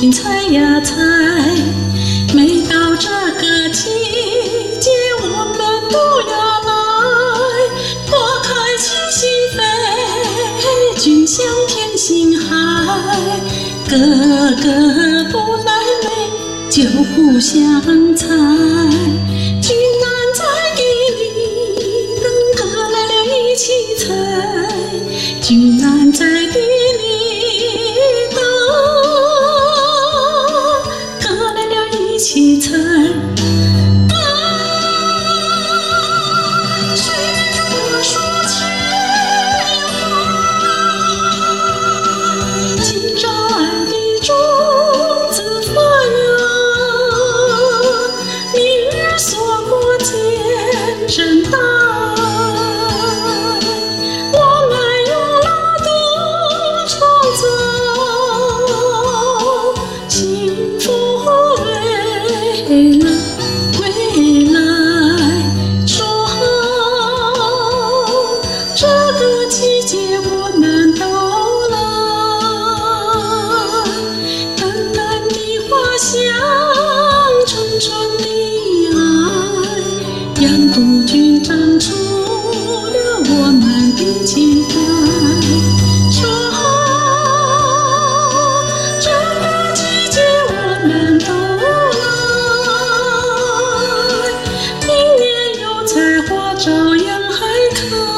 君采呀采。每到这个季节，我们都要来，花开齐心飞，君向天星海。个个不来美，就不相猜。君难在地里，等哥来了一起采。君难在地里，等哥来了一起采。真大爱，我们用劳动创造幸福未来，未来说这个季节我们都来，淡淡的花香，纯纯的爱，让杜鹃长出了我们的期待。说这个季节我们都来，明年有采花照样还开。